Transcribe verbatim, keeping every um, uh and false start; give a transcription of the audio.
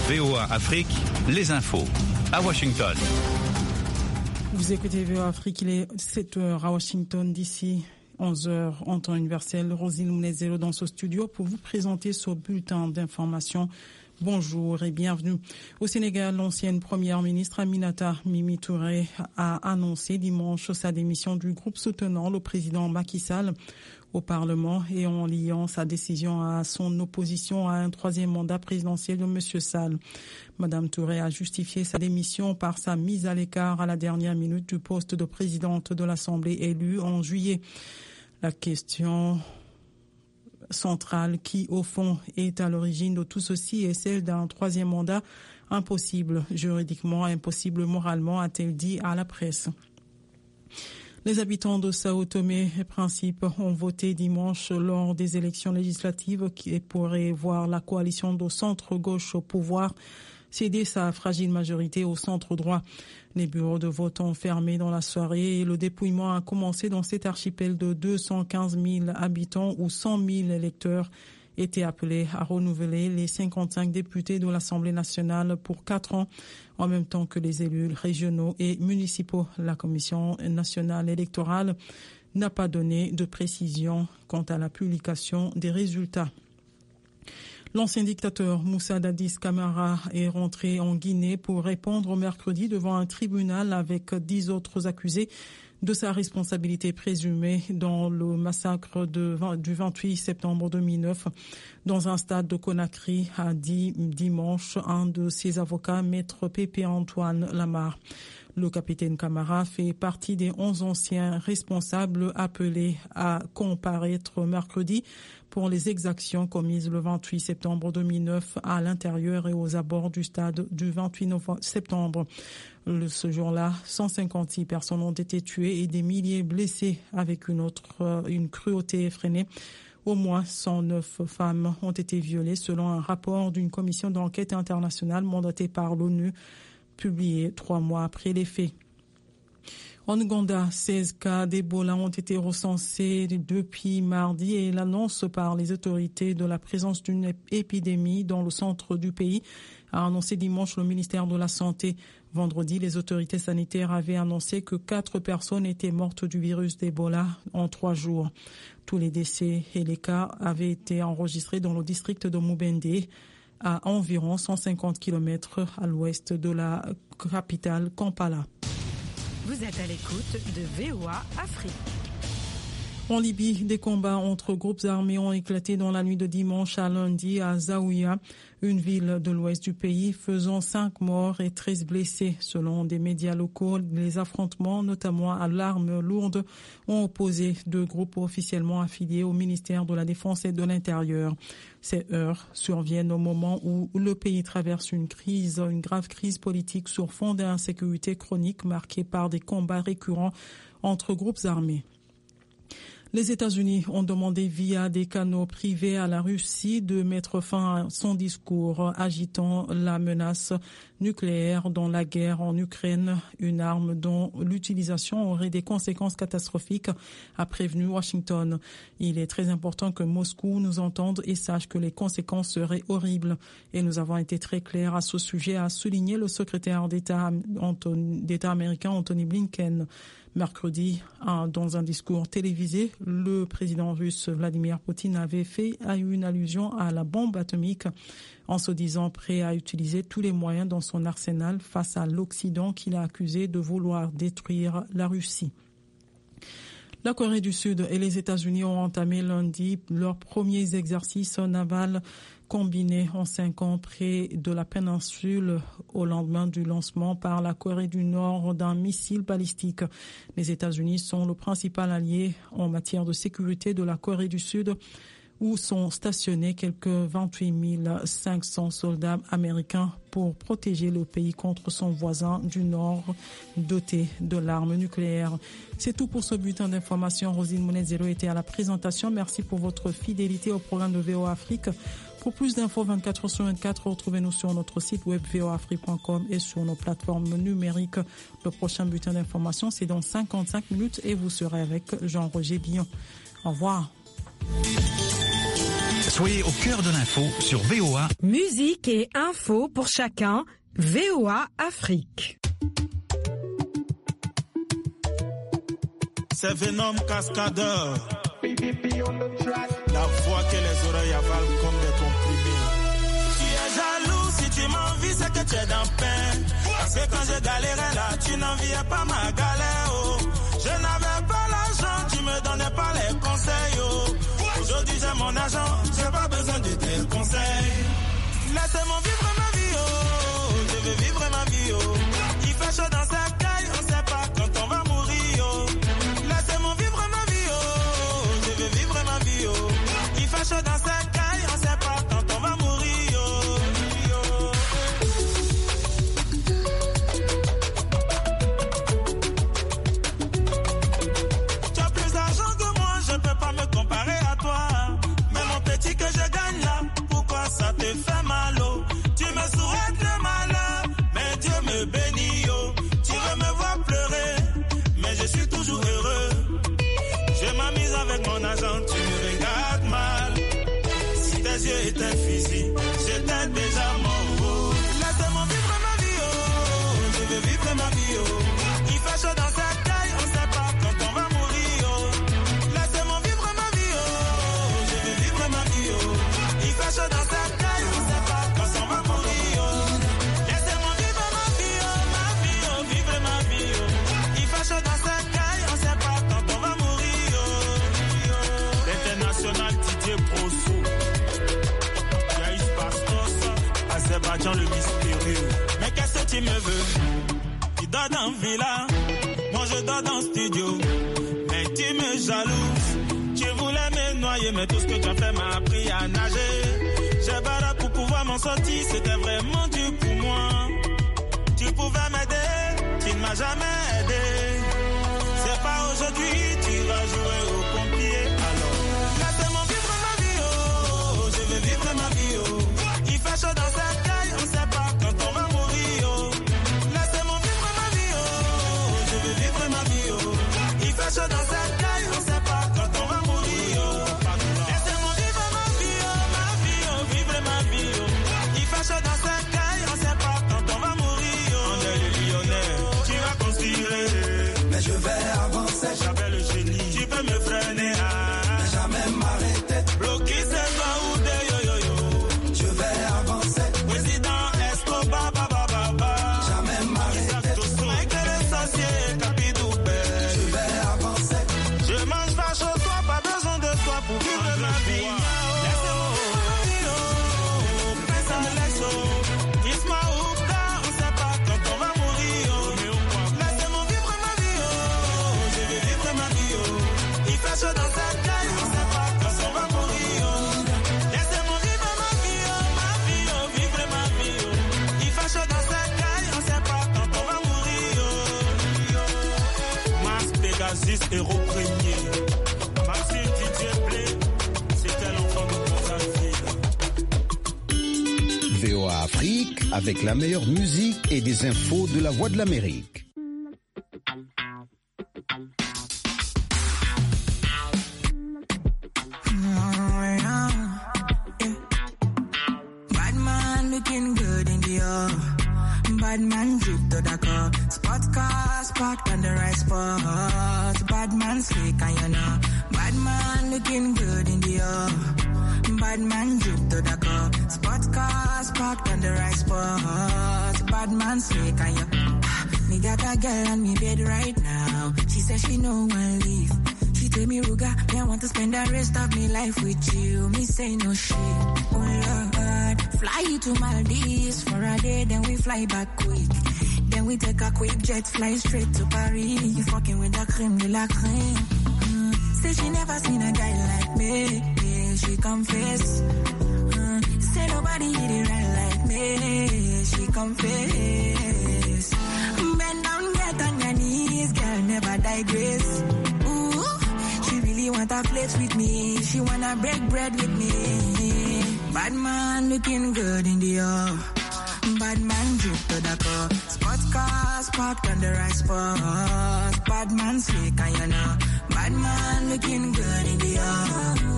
V O A Afrique, les infos à Washington. Vous écoutez V O A Afrique, il est sept heures à Washington, d'ici onze heures en temps universel. Rosine Mounezero dans ce studio pour vous présenter ce bulletin d'information. Bonjour et bienvenue. Au Sénégal, l'ancienne première ministre Aminata Mimi Touré a annoncé dimanche sa démission du groupe soutenant le président Macky Sall au Parlement et en liant sa décision à son opposition à un troisième mandat présidentiel de M. Sall. Madame Touré a justifié sa démission par sa mise à l'écart à la dernière minute du poste de présidente de l'Assemblée élue en juillet. La question centrale qui, au fond, est à l'origine de tout ceci est celle d'un troisième mandat impossible juridiquement, impossible moralement, a-t-elle dit à la presse. Les habitants de Sao Tomé et Principe ont voté dimanche lors des élections législatives qui pourraient voir la coalition de centre-gauche au pouvoir céder sa fragile majorité au centre-droit. Les bureaux de vote ont fermé dans la soirée et le dépouillement a commencé dans cet archipel de deux cent quinze mille habitants où cent mille électeurs étaient appelés à renouveler les cinquante-cinq députés de l'Assemblée nationale pour quatre ans, en même temps que les élus régionaux et municipaux. La Commission nationale électorale n'a pas donné de précision quant à la publication des résultats. L'ancien dictateur Moussa Dadis Camara est rentré en Guinée pour répondre mercredi devant un tribunal avec dix autres accusés de sa responsabilité présumée dans le massacre de, du vingt-huit septembre deux mille neuf. Dans un stade de Conakry, a dit dimanche un de ses avocats, maître Pépé Antoine Lamar. Le capitaine Camara fait partie des onze anciens responsables appelés à comparaître mercredi pour les exactions commises le vingt-huit septembre deux mille neuf à l'intérieur et aux abords du stade du vingt-huit septembre. Le, ce jour-là, cent cinquante-six personnes ont été tuées et des milliers blessées avec une autre, une cruauté effrénée. Au moins cent neuf femmes ont été violées selon un rapport d'une commission d'enquête internationale mandatée par l'ONU, publié trois mois après les faits. En Ouganda, seize cas d'Ebola ont été recensés depuis mardi et l'annonce par les autorités de la présence d'une épidémie dans le centre du pays a annoncé dimanche le ministère de la Santé. Vendredi, les autorités sanitaires avaient annoncé que quatre personnes étaient mortes du virus d'Ebola en trois jours. Tous les décès et les cas avaient été enregistrés dans le district de Mubende, à environ cent cinquante kilomètres à l'ouest de la capitale Kampala. Vous êtes à l'écoute de V O A Afrique. En Libye, des combats entre groupes armés ont éclaté dans la nuit de dimanche à lundi à Zaouïa, une ville de l'ouest du pays, faisant cinq morts et treize blessés. Selon des médias locaux, les affrontements, notamment à l'arme lourde, ont opposé deux groupes officiellement affiliés au ministère de la Défense et de l'Intérieur. Ces heurts surviennent au moment où le pays traverse une crise, une grave crise politique sur fond d'insécurité chronique marquée par des combats récurrents entre groupes armés. Les États-Unis ont demandé via des canaux privés à la Russie de mettre fin à son discours agitant la menace nucléaire dans la guerre en Ukraine, une arme dont l'utilisation aurait des conséquences catastrophiques, a prévenu Washington. Il est très important que Moscou nous entende et sache que les conséquences seraient horribles. Et nous avons été très clairs à ce sujet, a souligné le secrétaire d'État, d'État américain Anthony Blinken. Mercredi, dans un discours télévisé, le président russe Vladimir Poutine avait fait une allusion à la bombe atomique en se disant prêt à utiliser tous les moyens dans son arsenal face à l'Occident qu'il a accusé de vouloir détruire la Russie. La Corée du Sud et les États-Unis ont entamé lundi leurs premiers exercices navals combinés en cinq ans près de la péninsule au lendemain du lancement par la Corée du Nord d'un missile balistique. Les États-Unis sont le principal allié en matière de sécurité de la Corée du Sud, où sont stationnés quelques vingt-huit mille cinq cents soldats américains pour protéger le pays contre son voisin du Nord doté de l'arme nucléaire. C'est tout pour ce bulletin d'information. Rosine Mounezero était à la présentation. Merci pour votre fidélité au programme de V O A Afrique. Pour plus d'infos vingt-quatre heures sur vingt-quatre, retrouvez-nous sur notre site web v o a afrique point com et sur nos plateformes numériques. Le prochain bulletin d'information, c'est dans cinquante-cinq minutes et vous serez avec Jean-Roger Billon. Au revoir. Soyez au cœur de l'info sur V O A. Musique et info pour chacun. V O A Afrique. C'est Venom Cascadeur. La voix que les oreilles avalent comme des comprimés. Tu es jaloux, si tu m'envies, c'est que tu es dans peine. Parce que quand je galérais là, tu n'enviais pas ma galère. Oh. Je n'avais pas l'argent, tu me donnais pas les conseils. Oh. Aujourd'hui j'ai mon argent, j'ai pas besoin de tes conseils. Laissez-moi vivre ma vie, oh. Je veux vivre ma vie, oh. Il fait chaud dans sa caille, on sait pas quand on va mourir, oh. Laissez-moi vivre ma vie, oh. Je veux vivre ma vie, oh. Il fait chaud dans sa caille, on sait pas quand on va mourir, oh. Tu as plus d'argent que moi, je peux pas me comparer à toi. Mais mon petit que je gagne là, pourquoi ça te fait mal, oh? Tu me souhaites le malheur, mais Dieu me bénit, oh. Tu veux me voir pleurer, mais je suis toujours heureux. Je m'amuse avec mon argent, tu me regardes mal. Si tes yeux étaient fusil, j'étais déjà mort, oh. Laissez-moi vivre ma vie, oh. Je veux vivre ma vie, oh. Il fait chaud dans sa taille, on sait pas quand on va mourir, oh. Laissez-moi vivre ma vie, oh. Je veux vivre ma vie, oh. Il fait chaud dans sa taille, on sait pas quand on va mourir, oh. Laissez-moi vivre ma vie, oh. Ma vie, oh. Vivre ma vie, oh. Il fait chaud dans sa taille, on sait pas quand on va mourir, oh. L'international Didier Brosso, Yaïs Bastos, Azerbaïdjan le mystérieux. Mais qu'est-ce que tu me veux? Tu dors dans villa, moi je dors dans studio. Mais tu me jalouses, tu voulais me noyer, mais tout ce que tu as fait m'a appris à nager. J'ai barré pour pouvoir m'en sortir, c'était vraiment dur pour moi. Tu pouvais m'aider, tu ne m'as jamais aidé. C'est pas aujourd'hui, tu vas jouer au pompier. Alors, laissez-moi vivre ma vie, oh. Je veux vivre ma vie, oh. Il fait chaud dans sa taille, on sait pas quand on va mourir, oh. Laissez-moi vivre ma vie, oh. Je veux vivre ma vie, oh. Il fait chaud dans sa taille, on sait pas quand on va mourir, oh. Laissez-moi vivre ma vie, oh. Ma vie, oh. Vivre ma vie, oh. Il fait chaud dans sa taille, on sait pas quand on va mourir, oh. On est les Lyonnais, tu vas conspirer. Mais je vais avancer. J'avais le génie, tu peux me freiner, ah. Ne jamais m'arrêter. Bloquer c'est pas ou de yo yo yo. Je vais avancer. Président Escobar, ba ba ba ba. Jamais m'arrêter. Michael est sorcier, Capidoupe. Je vais avancer. Je mange vache au toit, pas besoin de toi pour vivre ma vie. Laissez-moi vivre ma vie, oh. Prince Alexo, Isma Oupta, on sait pas quand on va mourir, oh. Laissez-moi vivre ma vie, oh. Je veux vivre ma vie, oh. Il fait chaud dans sa taille, on sait pas quand on va mourir, oh. Laissez-moi vivre ma vie, oh. Ma vie, oh. Vivre ma vie, oh. Il fait chaud dans sa taille, on sait pas quand on va mourir, oh. Mars Pegasus, héros premier. Maxime Didier Blé, c'était l'enfant de Brazzaville. V O A Afrique avec la meilleure musique et des infos de la Voix de l'Amérique. Bad man looking good in the air. Bad man drip to the car. Spot cars parked on the right spot. Bad man slick and you know. Bad man looking good in the air. Bad man drip to the car. Spot cars parked on the right spot. Bad man slick and you. Me got a girl on me bed right now. She says she no one leave. She tell me, Ruga, me I want to spend the rest of me life with you. Me say no shit. Oh Lord, fly you to Maldives for a day, then we fly back quick. Then we take a quick jet, fly straight to Paris. You fucking with the creme de la creme. Mm. Say she never seen a guy like me. Yeah, she confess. Mm. Say nobody hit it right like me. She confess. Bend down, get on your knees, girl, never digress. Ooh, she really want a flex with me. She wanna break bread with me. Bad man looking good in the air. Bad man drip to the car. Spot cars parked on the right spot. Bad man slick and you know. Bad man looking good in the air.